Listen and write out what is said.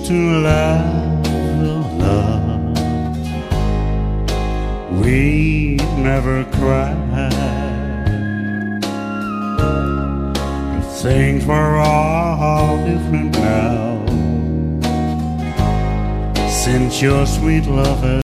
to laugh a lot. We never cried. Things were all different now since your sweet love has